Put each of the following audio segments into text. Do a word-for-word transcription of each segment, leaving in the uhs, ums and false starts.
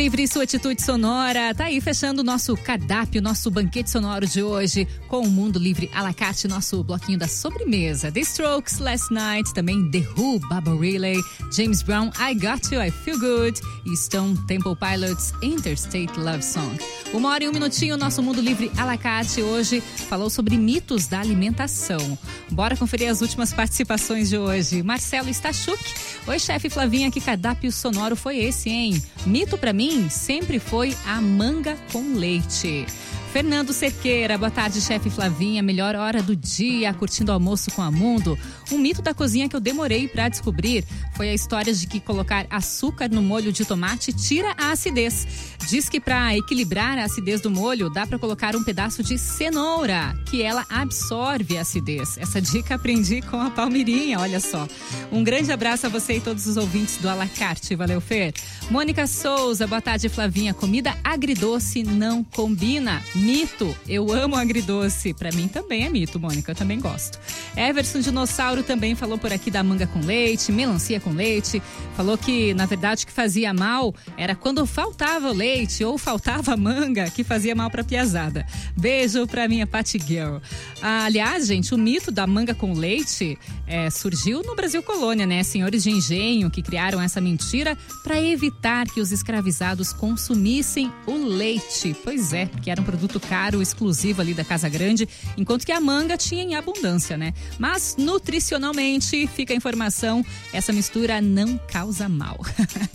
Livre, sua atitude sonora. Tá aí fechando o nosso cardápio, nosso banquete sonoro de hoje com o Mundo Livre à la carte, nosso bloquinho da sobremesa. The Strokes, Last Night, também The Who, Baba Riley, James Brown, I Got You, I Feel Good e Stone Temple Pilots, Interstate Love Song. Uma hora e um minutinho, nosso Mundo Livre à la carte hoje falou sobre mitos da alimentação. Bora conferir as últimas participações de hoje. Marcelo Stachuk. Oi, chefe Flavinha, que cardápio sonoro foi esse, hein? Mito pra mim sempre foi a manga com leite. Fernando Cerqueira, boa tarde, chefe Flavinha, melhor hora do dia, curtindo o almoço com a Mundo. Um mito da cozinha que eu demorei pra descobrir foi a história de que colocar açúcar no molho de tomate tira a acidez. Diz que pra equilibrar a acidez do molho, dá pra colocar um pedaço de cenoura, que ela absorve a acidez. Essa dica aprendi com a Palmirinha, olha só. Um grande abraço a você e todos os ouvintes do Alacarte, valeu, Fer. Mônica Souza, boa tarde, Flavinha, comida agridoce não combina. Mito, eu amo agridoce. Pra mim também é mito, Mônica, eu também gosto. Everson Dinossauro também falou por aqui da manga com leite, melancia com leite. Falou que, na verdade, o que fazia mal era quando faltava o leite ou faltava manga, que fazia mal pra piazada. Beijo pra minha Patty Girl. Ah, aliás, gente, o mito da manga com leite é, surgiu no Brasil Colônia, né? Senhores de engenho que criaram essa mentira pra evitar que os escravizados consumissem o leite. Pois é, porque era um produto caro, exclusivo ali da Casa Grande, enquanto que a manga tinha em abundância, né? Mas nutricionalmente, fica a informação, essa mistura não causa mal.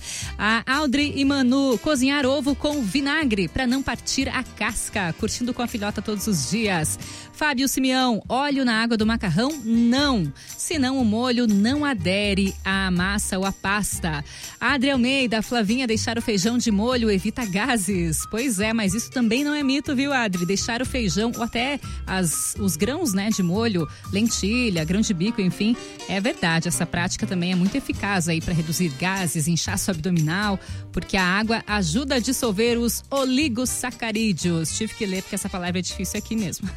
A Audrey e Manu, cozinhar ovo com vinagre para não partir a casca, curtindo com a filhota todos os dias. Fábio Simeão, óleo na água do macarrão? Não, senão o molho não adere à massa ou à pasta. Adri Almeida, Flavinha, deixar o feijão de molho evita gases. Pois é, mas isso também não é mito, viu, Adri? Deixar o feijão ou até as, os grãos, né, de molho, lentilha, grão de bico, enfim, é verdade. Essa prática também é muito eficaz aí para reduzir gases, inchaço abdominal, porque a água ajuda a dissolver os oligosacarídeos. Tive que ler porque essa palavra é difícil aqui mesmo.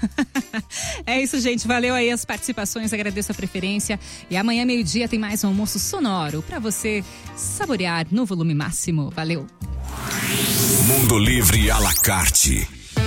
É isso, gente. Valeu aí as participações, agradeço a preferência. E amanhã, meio-dia, tem mais um almoço sonoro para você saborear no volume máximo. Valeu. Mundo Livre à la carte.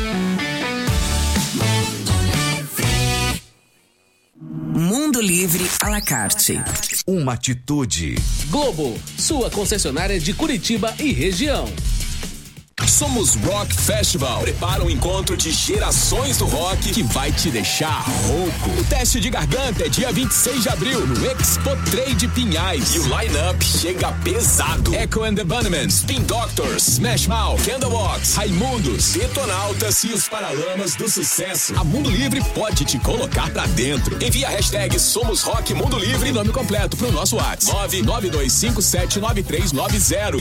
Mundo Livre à la carte. Uma atitude. Globo, sua concessionária de Curitiba e região. Somos Rock Festival. Prepara um encontro de gerações do rock que vai te deixar rouco. O teste de garganta é dia vinte e seis de abril no Expo Trade Pinhais. E o line-up chega pesado. Echo and the Bunnymen, Spin Doctors, Smash Mouth, Candlebox, Raimundos, Detonautas e os Paralamas do Sucesso. A Mundo Livre pode te colocar pra dentro. Envia a hashtag Somos Rock Mundo Livre e nome completo pro nosso WhatsApp nove nove dois cinco sete nove três nove zero.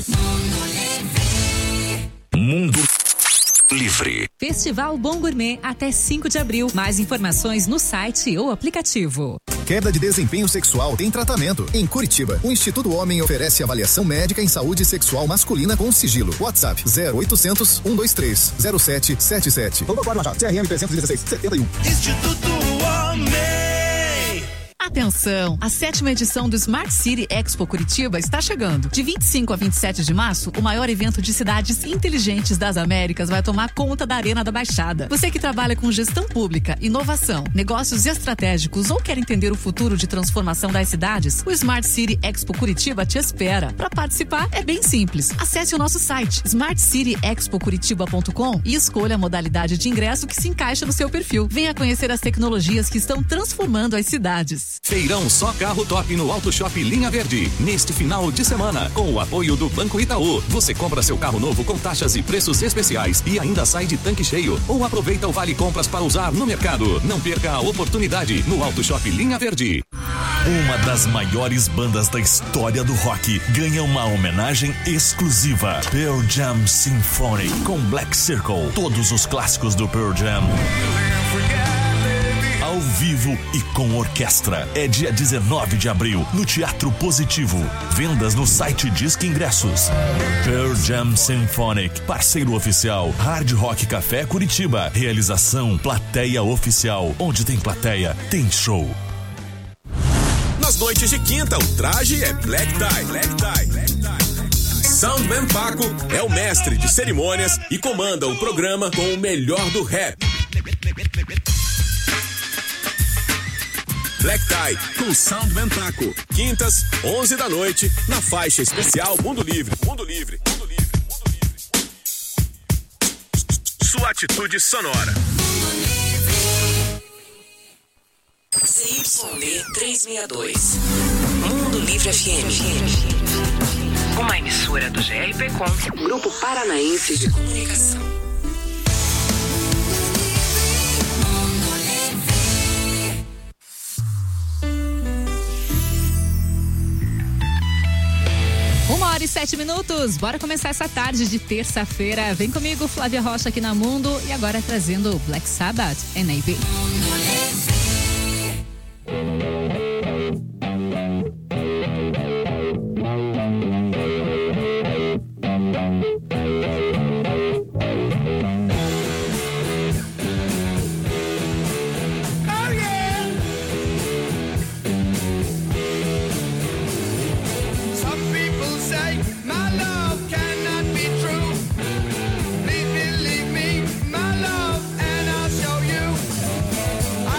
Mundo Livre. Festival Bom Gourmet até cinco de abril. Mais informações no site ou aplicativo. Queda de desempenho sexual tem tratamento. Em Curitiba, o Instituto Homem oferece avaliação médica em saúde sexual masculina com sigilo. WhatsApp zero oitocentos, cento e vinte e três, zero sete sete sete. Vamos agora, Machado. C R M trezentos e dezesseis, setenta e um. Instituto Homem. Atenção! A sétima edição do Smart City Expo Curitiba está chegando. De vinte e cinco a vinte e sete de março, o maior evento de cidades inteligentes das Américas vai tomar conta da Arena da Baixada. Você que trabalha com gestão pública, inovação, negócios estratégicos ou quer entender o futuro de transformação das cidades, o Smart City Expo Curitiba te espera. Para participar é bem simples. Acesse o nosso site smart city expo curitiba ponto com e escolha a modalidade de ingresso que se encaixa no seu perfil. Venha conhecer as tecnologias que estão transformando as cidades. Feirão Só Carro Top no Auto Shop Linha Verde. Neste final de semana, com o apoio do Banco Itaú, você compra seu carro novo com taxas e preços especiais e ainda sai de tanque cheio. Ou aproveita o Vale Compras para usar no mercado. Não perca a oportunidade no Auto Shop Linha Verde. Uma das maiores bandas da história do rock ganha uma homenagem exclusiva. Pearl Jam Symphony com Black Circle. Todos os clássicos do Pearl Jam ao vivo e com orquestra. É dia dezenove de abril, no Teatro Positivo. Vendas no site Disque Ingressos. Pearl Jam Symphonic, parceiro oficial, Hard Rock Café Curitiba. Realização Plateia Oficial. Onde tem plateia, tem show. Nas noites de quinta, o traje é Black Tie. Black Tie. Black Tie. Soundman Paco é o mestre de cerimônias e comanda o programa com o melhor do rap. Black Tie com Soundman Paco. Quintas, onze da noite, na faixa especial Mundo Livre. Mundo Livre. Mundo Livre. Mundo Livre. Sua atitude sonora. C Y D trezentos e sessenta e dois. Mundo Livre F M. Uma emissora do G R P Com, Grupo Paranaense de Comunicação. Uma hora e sete minutos, bora começar essa tarde de terça-feira. Vem comigo, Flávia Rocha, aqui na Mundo, e agora trazendo Black Sabbath, N A B. Please believe me, my love, and I'll show you.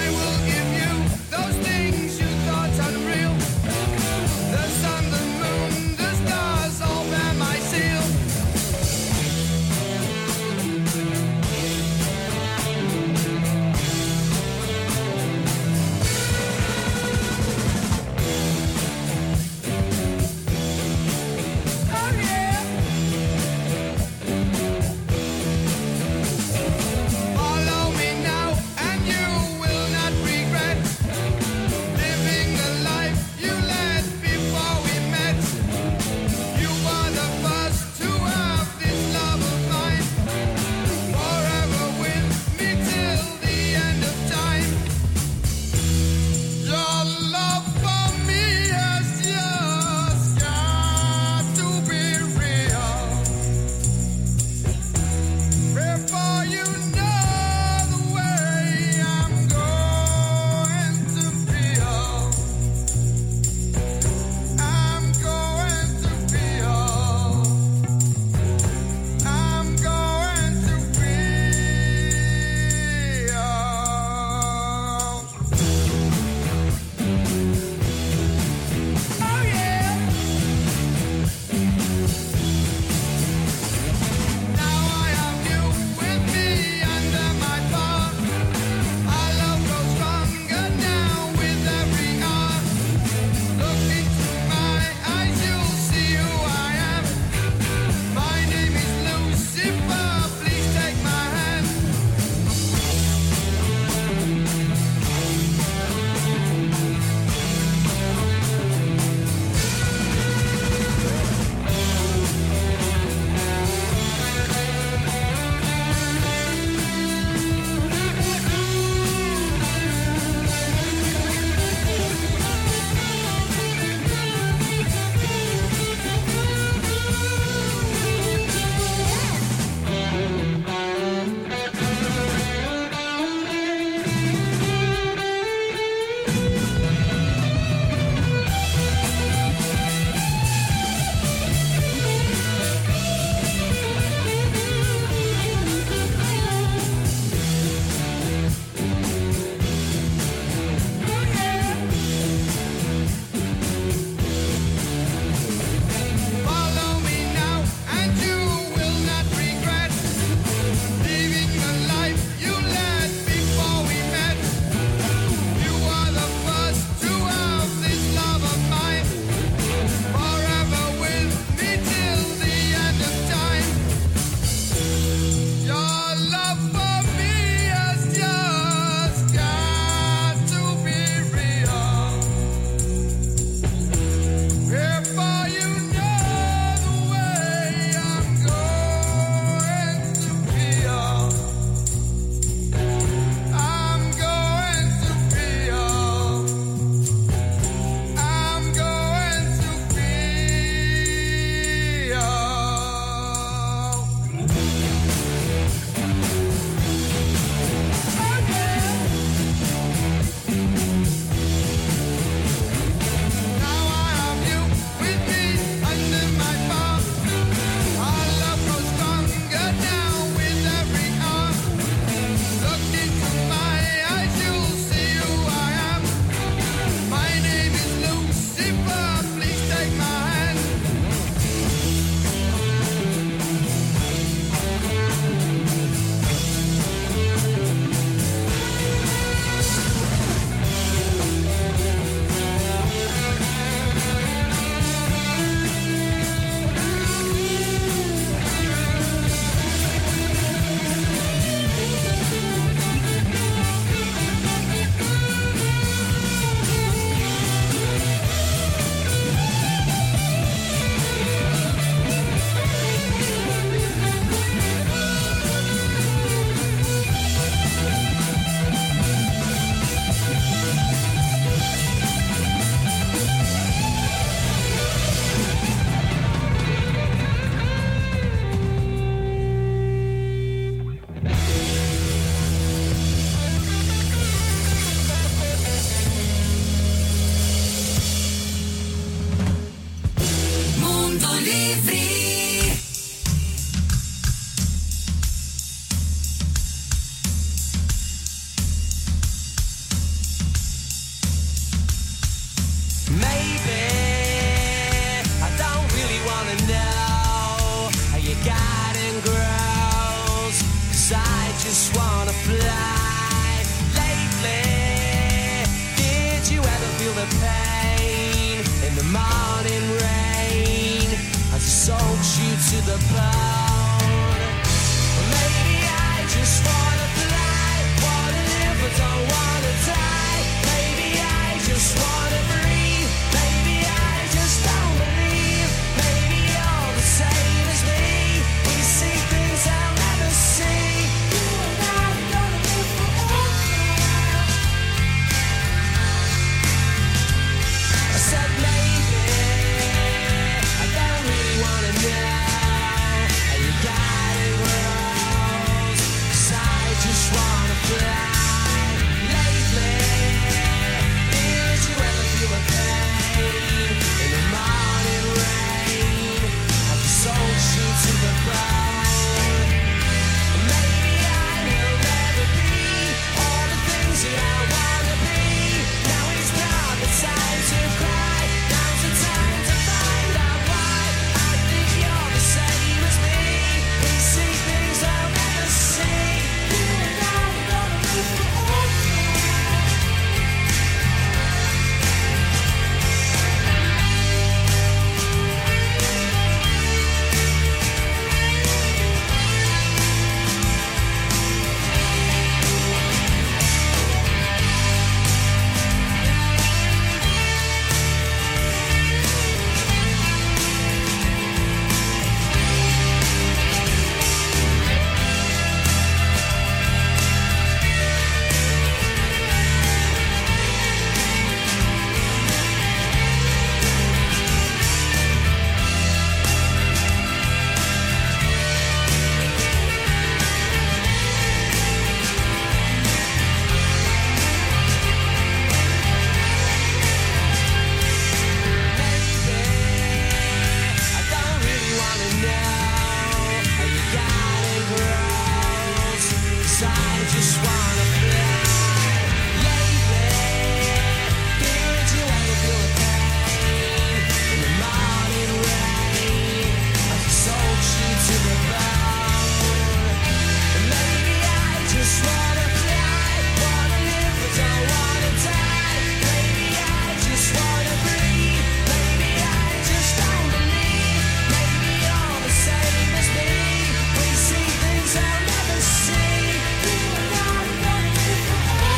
just wanna fly. Lately, did you ever feel a pain in the morning rain? I sold you to the bone. Maybe I just wanna fly, wanna live but don't wanna die. Maybe I just wanna breathe. Maybe I just don't believe. Maybe you're the same as me. We see things I'll never see. You and I gonna live forever.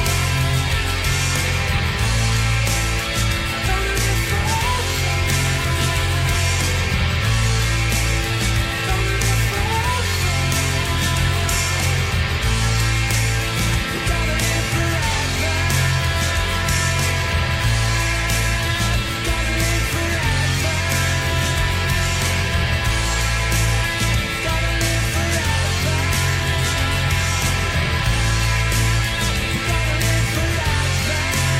Gonna live forever. Gonna live forever. We're gonna live forever. Gonna live forever. Gonna live forever. Gonna live forever.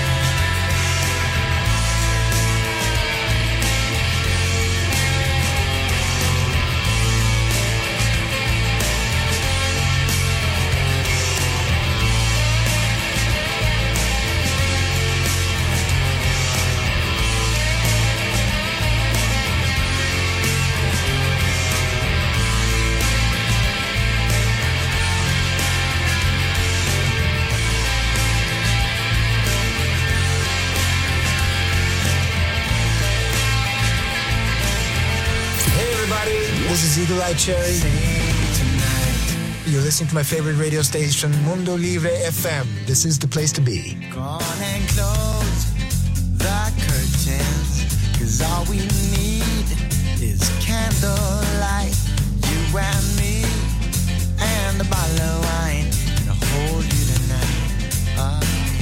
Hey everybody, this is Eagle Eye Cherry. You're listening to my favorite radio station, Mundo Libre F M. This is the place to be. Go on and close the curtains, 'cause all we need is candlelight. You and me, and a bottle of wine, and I'll hold you tonight. Uh,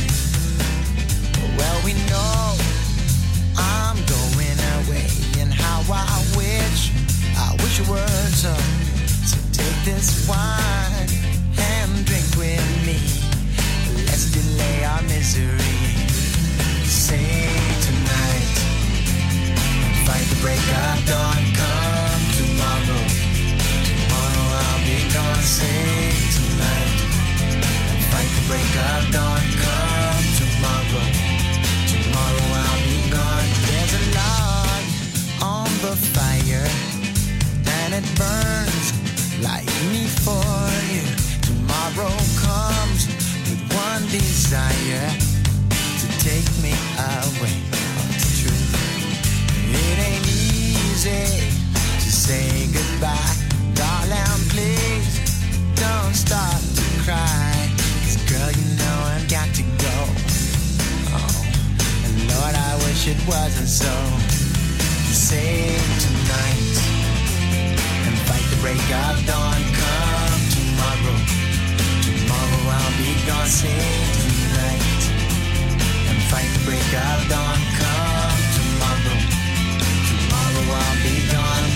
well, we know I'm going away, and how I wish, I wish it were so. So take this wine and drink with me. Let's delay our misery. Sing tonight, fight the break of dawn. Come tomorrow, tomorrow I'll be gone. Sing tonight, fight the break of dawn. Come tomorrow, tomorrow I'll be gone. There's a log on the fire, and it burns like me for you. Tomorrow comes with one desire, to take me away from the truth. It ain't easy to say goodbye, darling, please don't start to cry. 'Cause girl, you know I've got to go. Oh, and Lord, I wish it wasn't so. Sing tonight, and fight the break of dawn. Come tomorrow, tomorrow I'll be gone. Sing tonight, and fight the break of dawn. Come tomorrow, tomorrow I'll be gone.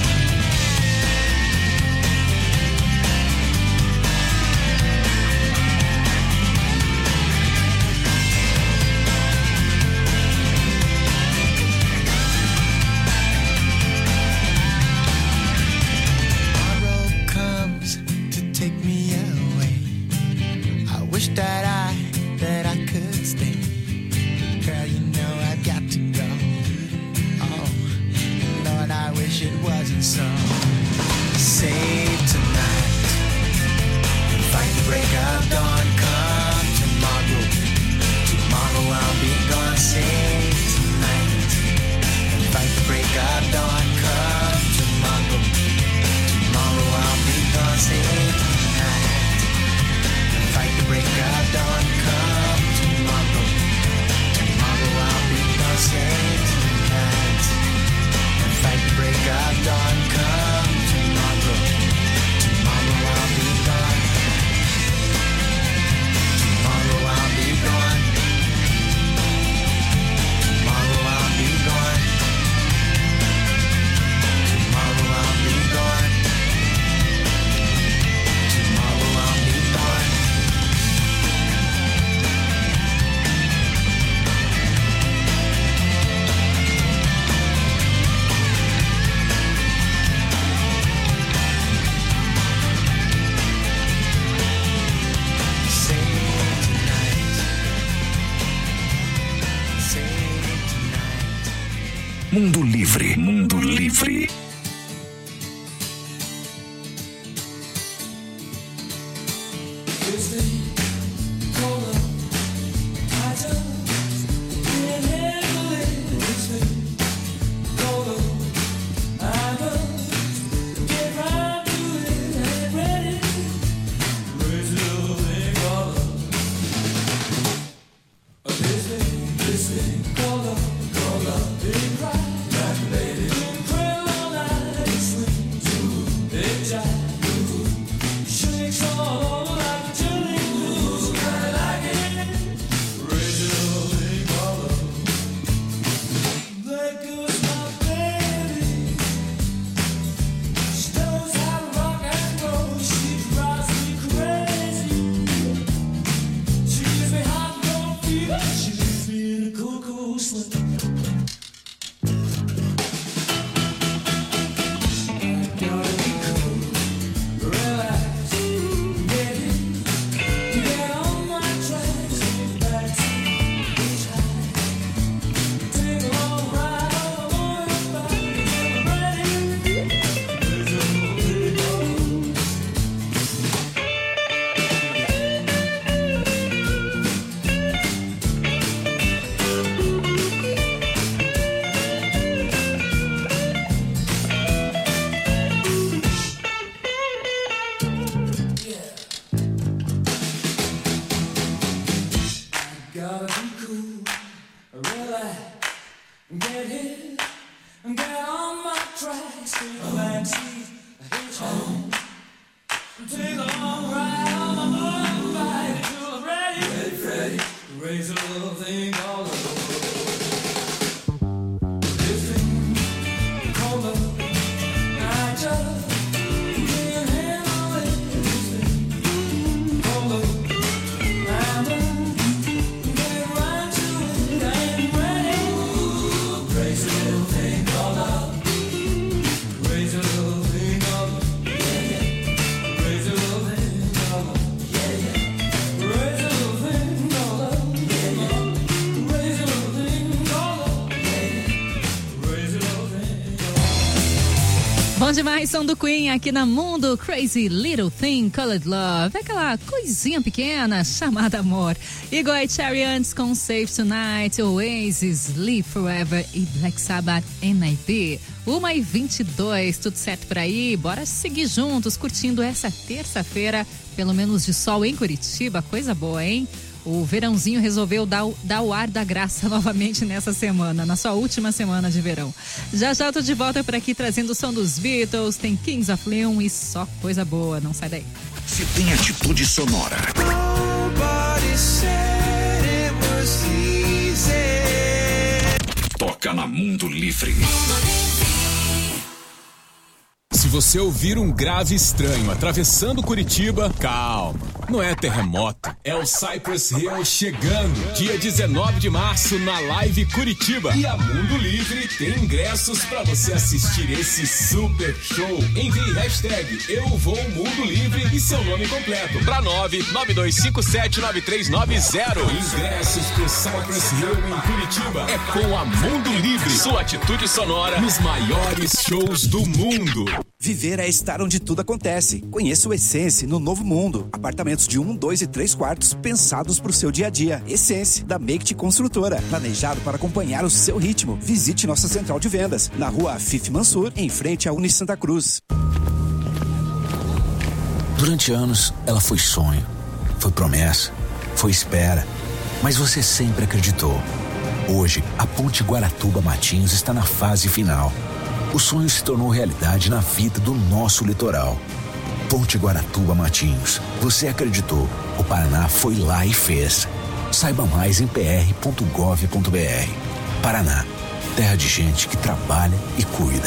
Tomorrow comes to take me away. I wish that I, that I could stay. Girl, you know I've got to go. Oh, Lord, I wish it wasn't so. Save tonight, and fight the break of dawn. Come tomorrow, tomorrow I'll be gone. Save tonight, and fight the break of dawn. Come tomorrow, tomorrow I'll be gone. Save tonight, and fight the break of dawn. Come tomorrow, tomorrow I'll be gone. Save tonight, and fight the break of dawn. Come tomorrow, Mundo Livre. Mundo Livre. Bom demais, som do Queen aqui na Mundo Crazy Little Thing Called Love. É aquela coisinha pequena chamada amor. Igual Chariots com Save Tonight, Oasis, Live Forever e Black Sabbath N I B. uma e vinte e dois, tudo certo por aí? Bora seguir juntos, curtindo essa terça-feira, pelo menos de sol em Curitiba. Coisa boa, hein? O verãozinho resolveu dar, dar o ar da graça novamente nessa semana, na sua última semana de verão. Já já eu tô de volta por aqui trazendo o som dos Beatles, tem Kings of Leon e só coisa boa, não sai daí. Se tem atitude sonora. Toca na Mundo Livre. Se você ouvir um grave estranho atravessando Curitiba, calma, não é terremoto, é o Cypress Hill chegando, dia dezenove de março na Live Curitiba. E a Mundo Livre tem ingressos pra você assistir esse super show. Envie hashtag Eu Vou Mundo Livre e seu nome completo pra nove nove dois cinco sete nove três nove zero. Ingressos pro Cypress Hill em Curitiba é com a Mundo Livre, sua atitude sonora nos maiores shows do mundo. Viver é estar onde tudo acontece. Conheça o Essence no Novo Mundo. Apartamentos de um, dois e três quartos pensados para o seu dia a dia. Essence, da Make Construtora. Planejado para acompanhar o seu ritmo. Visite nossa central de vendas na rua Afif Mansur, em frente à Uni Santa Cruz. Durante anos, ela foi sonho, foi promessa, foi espera. Mas você sempre acreditou. Hoje, a Ponte Guaratuba-Matinhos está na fase final. O sonho se tornou realidade na vida do nosso litoral. Ponte Guaratuba-Matinhos. Você acreditou. O Paraná foi lá e fez. Saiba mais em p r ponto gov ponto b r. Paraná. Terra de gente que trabalha e cuida.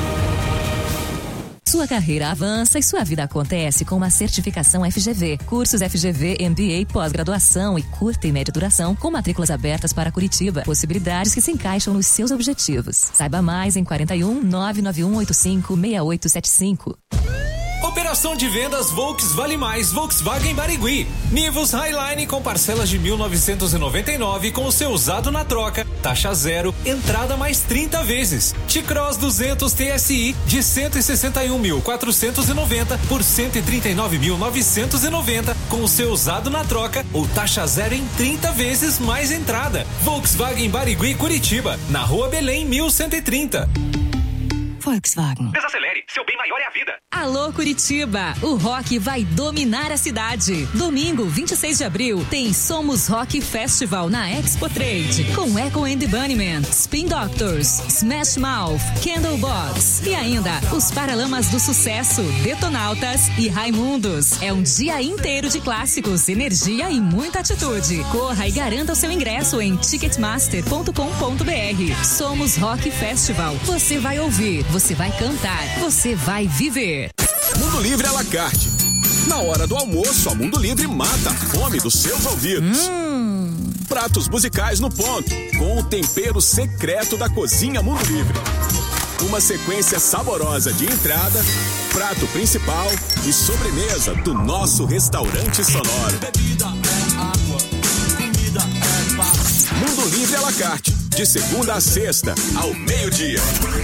Sua carreira avança e sua vida acontece com uma certificação F G V. Cursos F G V, M B A, pós-graduação e curta e média duração com matrículas abertas para Curitiba. Possibilidades que se encaixam nos seus objetivos. Saiba mais em quarenta e um, nove nove um oito cinco, seis oito sete cinco. Operação de vendas Volks Vale Mais Volkswagen Barigui. Nivus Highline com parcelas de mil novecentos e noventa e nove com o seu usado na troca. Taxa zero, entrada mais trinta vezes. T-Cross duzentos T S I de cento e sessenta e um mil quatrocentos e noventa por cento e trinta e nove mil novecentos e noventa com o seu usado na troca ou taxa zero em trinta vezes mais entrada. Volkswagen Barigui Curitiba, na Rua Belém mil cento e trinta. Volkswagen. Desacelere, seu bem maior é a vida. Alô Curitiba, o rock vai dominar a cidade. Domingo, vinte e seis de abril, tem Somos Rock Festival na Expo Trade, com Echo and the Bunnymen, Spin Doctors, Smash Mouth, Candlebox e ainda os Paralamas do Sucesso, Detonautas e Raimundos. É um dia inteiro de clássicos, energia e muita atitude. Corra e garanta o seu ingresso em ticketmaster ponto com ponto br. Somos Rock Festival. Você vai ouvir, você vai cantar, você vai viver. Mundo Livre à la carte. Na hora do almoço, a Mundo Livre mata a fome dos seus ouvidos. Hum. Pratos musicais no ponto, com o tempero secreto da Cozinha Mundo Livre. Uma sequência saborosa de entrada, prato principal e sobremesa do nosso restaurante sonoro. Bebida é água, comida é paz. Mundo Livre à la carte, de segunda a sexta, ao meio-dia.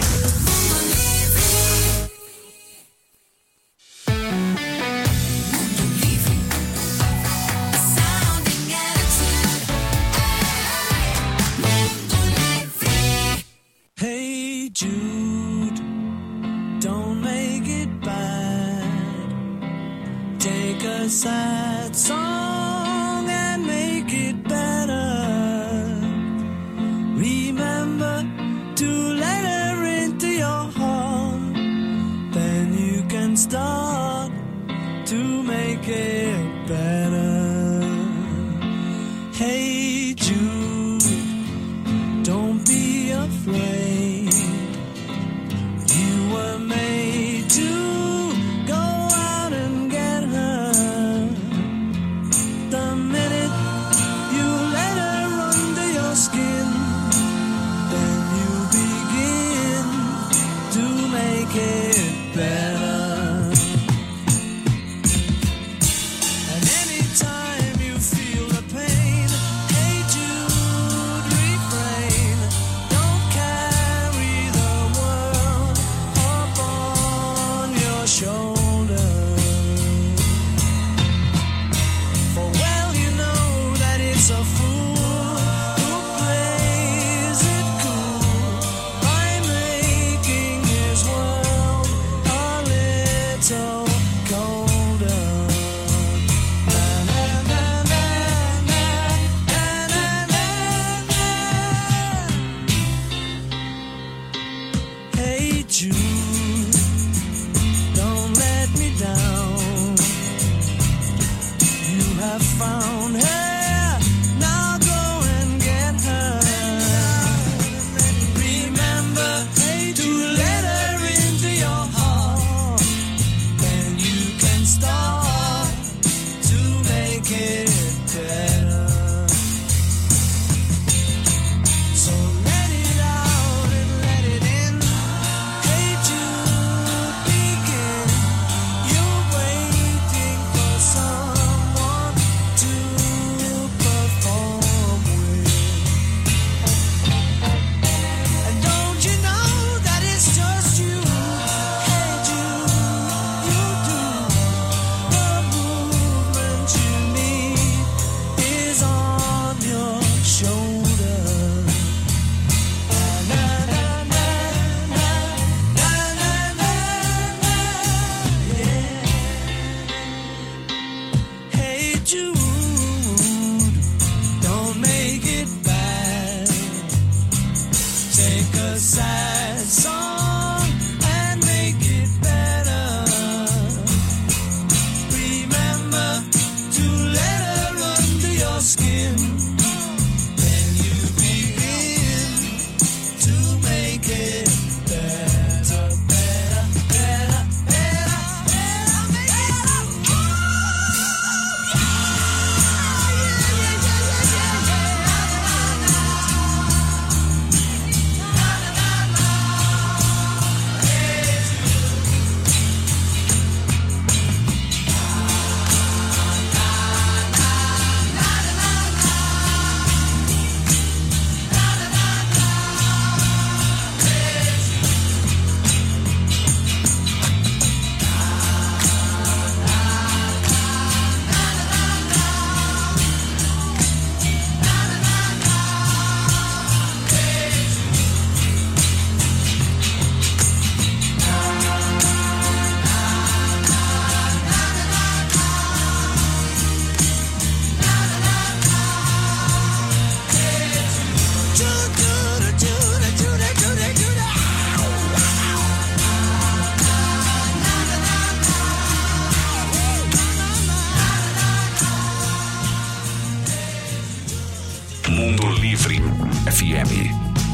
Hey Jude, don't make it bad. Take a sad song and make it better. Remember to let her into your heart. Then you can start to make it better. Hey Jude, don't be afraid. You were made to go out and get her. The minute you let her under your skin, then you begin to make it better. And anytime you feel the pain, hey Jude, refrain. Don't carry the world upon your shoulder. For well you know that it's a fool who plays it cool by making his world a little colder. Na, na, na, na, na, na, na, na. Hey Jude, don't let me down. You have found her, now go and get her. Remember to let her into your heart. Then you can start to make it better. So let it out and let it in. Hey Jude, begin. You're waiting for someone to perform with. And don't you know that it's just you? Hey Jude, you do. The movement you need is on your shoulder. Na, na, na, na, na, na, na, na, yeah. Hey Jude, don't make it bad. Take a sad song and make it better. Remember to let her under your skin. Then you begin to make it better, better, better, better, better, better. Mundo Livre F M.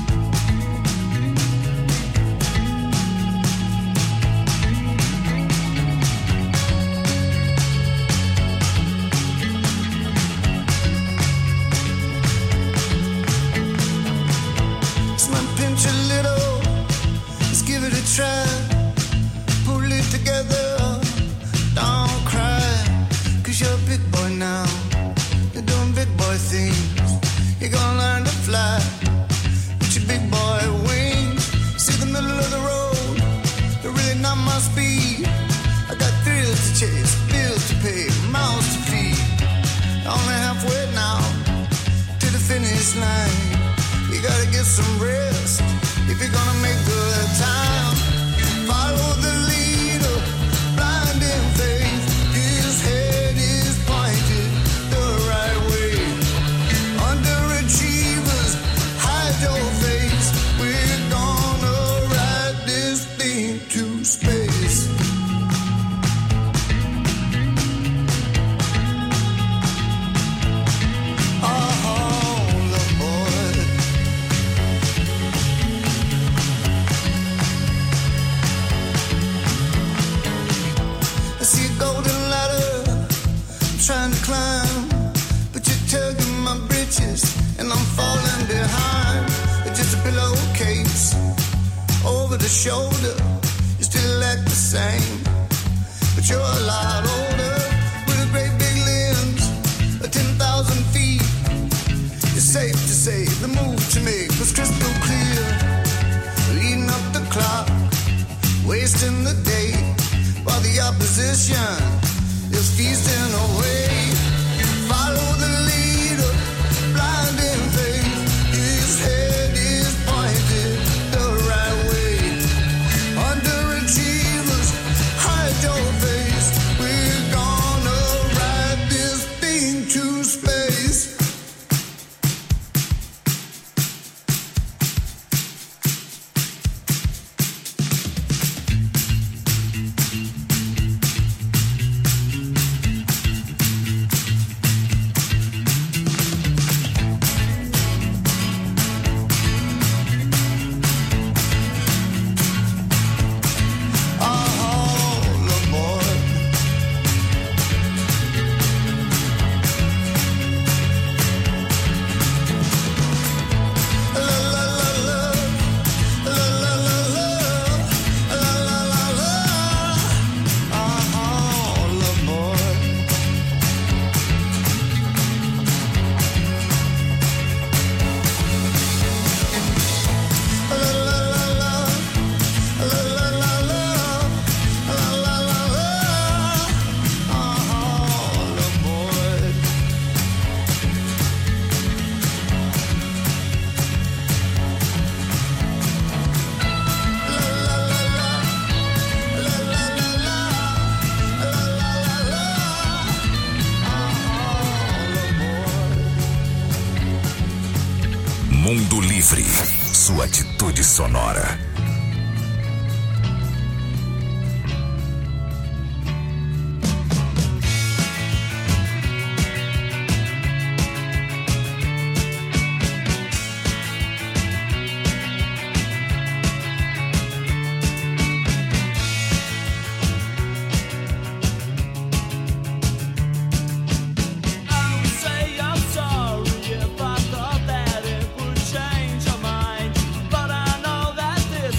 Try, pull it together, don't cry, cause you're a big boy now, you're doing big boy things, you're gonna learn to fly, with your big boy wings, see the middle of the road, you're really not my speed, I got thrills to chase, bills to pay, mouths to feed, only halfway now, to the finish line, you gotta get some rest, if you're gonna make good time. Follow the leader, blind in faith. His head is pointed the right way. Underachievers, hide your face. We're gonna ride this thing to space. Trying to climb, but you're tugging my britches, and I'm falling behind. It's just a pillowcase over the shoulder. You still act the same, but you're a lot older with a great big limbs, a ten thousand feet. It's safe to say the move to make was crystal clear. Leading up the clock, wasting the day, while the opposition is feasting away. Follow the leader, blind in faith. His head is pointed the right way. Underachievers, hide your face. We're gonna ride this thing to space. Mundo Livre, sua atitude sonora. But I know that this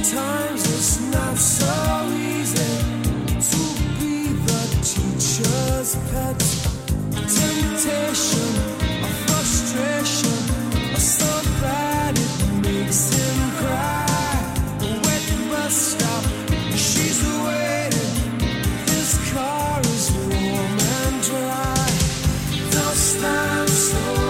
Sometimes it's not so easy to be the teacher's pet. Temptation, a frustration, or so bad it makes him cry. A wet bus stop, she's waiting. His car is warm and dry. They'll stand so.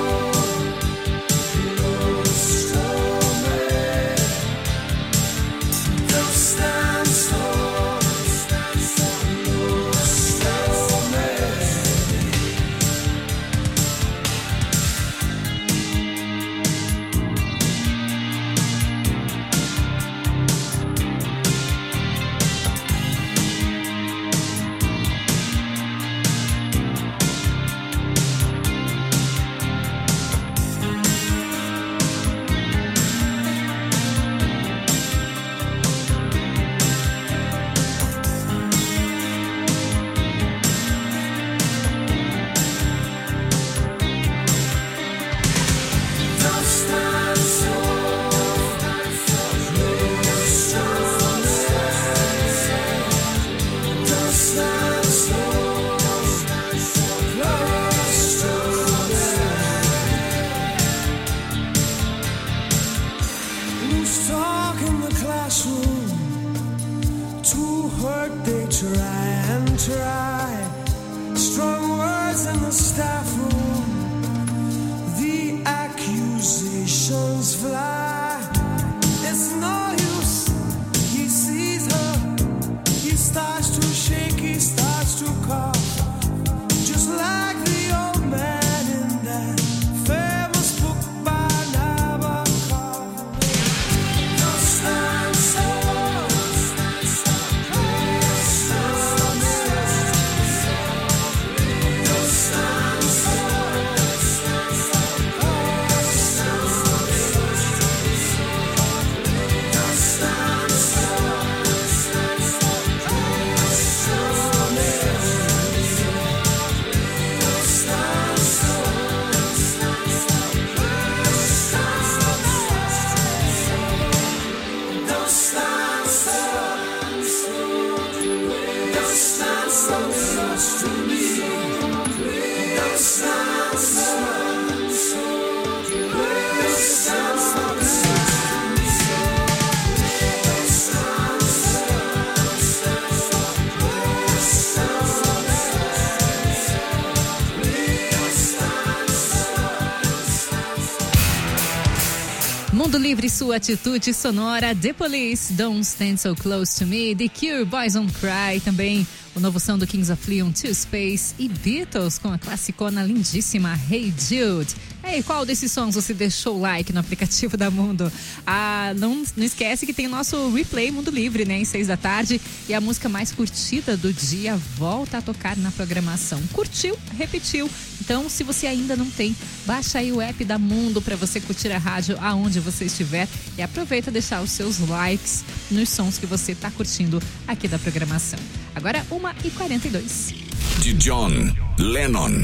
Mundo Livre, sua atitude sonora. The Police, Don't Stand So Close To Me. The Cure, Boys Don't Cry. Também o novo som do Kings of Leon, To Space. E Beatles com a classicona lindíssima Hey Jude. Ei, qual desses sons você deixou o like no aplicativo da Mundo? Ah, não, não esquece que tem o nosso replay Mundo Livre, né? Em seis da tarde. E a música mais curtida do dia volta a tocar na programação. Curtiu? Repetiu. Então, se você ainda não tem, baixa aí o app da Mundo para você curtir a rádio aonde você estiver. E aproveita deixar os seus likes nos sons que você está curtindo aqui da programação. Agora, uma e quarenta e dois. De John Lennon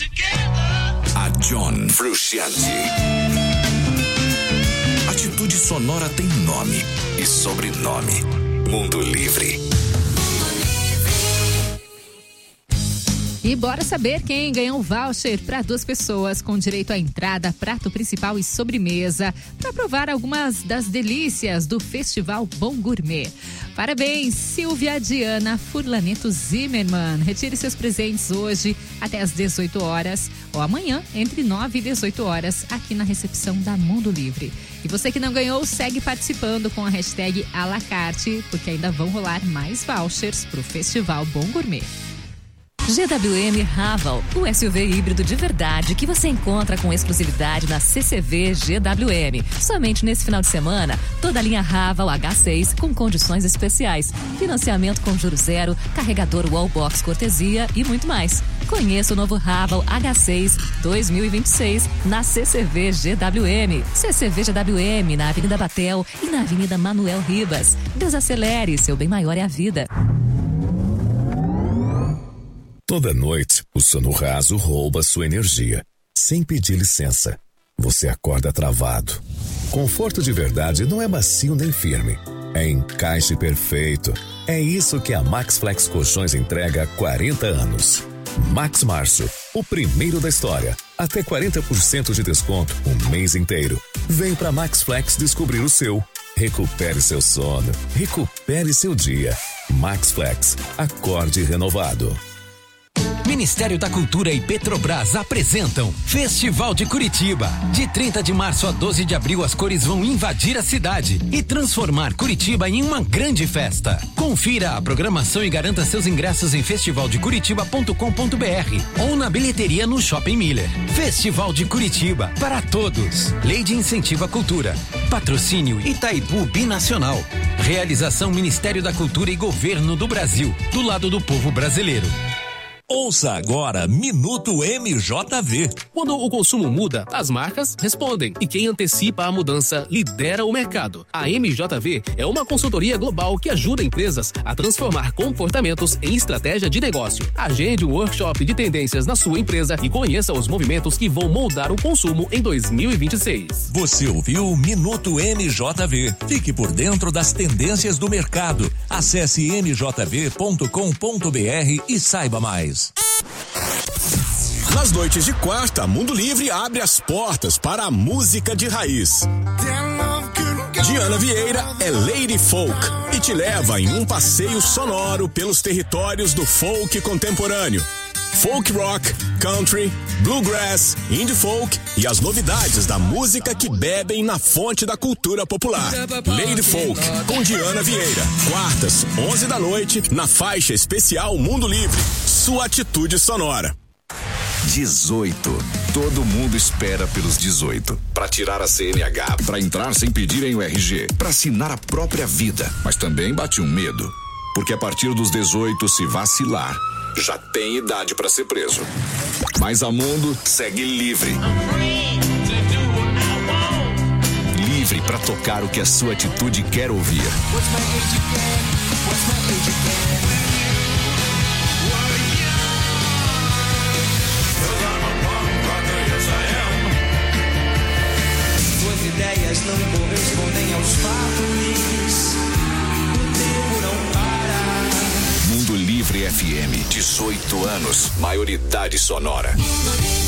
a John Frusciante. Atitude sonora tem nome e sobrenome. Mundo Livre. E bora saber quem ganhou o voucher para duas pessoas com direito à entrada, prato principal e sobremesa para provar algumas das delícias do Festival Bom Gourmet. Parabéns, Silvia Diana Furlaneto Zimmermann. Retire seus presentes hoje até às dezoito horas ou amanhã entre nove e dezoito horas aqui na recepção da Mundo Livre. E você que não ganhou, segue participando com a hashtag Alacarte, porque ainda vão rolar mais vouchers para o Festival Bom Gourmet. G W M Haval, o S U V híbrido de verdade que você encontra com exclusividade na C C V G W M. Somente nesse final de semana, toda a linha Haval H seis com condições especiais, financiamento com juros zero, carregador Wallbox cortesia e muito mais. Conheça o novo Haval H seis dois mil e vinte e seis na C C V G W M. C C V G W M na Avenida Batel e na Avenida Manuel Ribas. Desacelere, seu bem maior é a vida. Toda noite, o sono raso rouba sua energia, sem pedir licença. Você acorda travado. Conforto de verdade não é macio nem firme. é encaixe perfeito. É isso que a Maxflex Colchões entrega há quarenta anos. Max Março, o primeiro da história. Até quarenta por cento de desconto o mês inteiro. Vem pra Maxflex descobrir o seu. Recupere seu sono. Recupere seu dia. Maxflex, acorde renovado. Ministério da Cultura e Petrobras apresentam Festival de Curitiba. De trinta de março a doze de abril, as cores vão invadir a cidade e transformar Curitiba em uma grande festa. Confira a programação e garanta seus ingressos em festival de curitiba ponto com ponto br ou na bilheteria no Shopping Miller. Festival de Curitiba, para todos. Lei de Incentivo à Cultura. Patrocínio Itaipu Binacional. Realização Ministério da Cultura e Governo do Brasil, do lado do povo brasileiro. Ouça agora Minuto M J V. Quando o consumo muda, as marcas respondem. E quem antecipa a mudança lidera o mercado. A M J V é uma consultoria global que ajuda empresas a transformar comportamentos em estratégia de negócio. Agende um workshop de tendências na sua empresa e conheça os movimentos que vão moldar o consumo em dois mil e vinte e seis. Você ouviu Minuto M J V. Fique por dentro das tendências do mercado. Acesse m j v ponto com ponto b r e saiba mais. Nas noites de quarta, Mundo Livre abre as portas para a música de raiz. Diana Vieira é Lady Folk e te leva em um passeio sonoro pelos territórios do folk contemporâneo. Folk rock, country, bluegrass, indie folk e as novidades da música que bebem na fonte da cultura popular. Lady Folk, com Diana Vieira. Quartas, onze da noite, na faixa especial Mundo Livre. Sua atitude sonora. dezoito. Todo mundo espera pelos dezoito. Para tirar a C N H, para entrar sem pedirem o R G, para assinar a própria vida. Mas também bate um medo. Porque a partir dos dezoito, se vacilar, já tem idade para ser preso. Mas a Mundo segue livre. Livre para tocar o que a sua atitude quer ouvir. Suas ideias não correspondem aos fatos. O tempo não para. Mundo Livre F M, dezoito anos, maioridade sonora.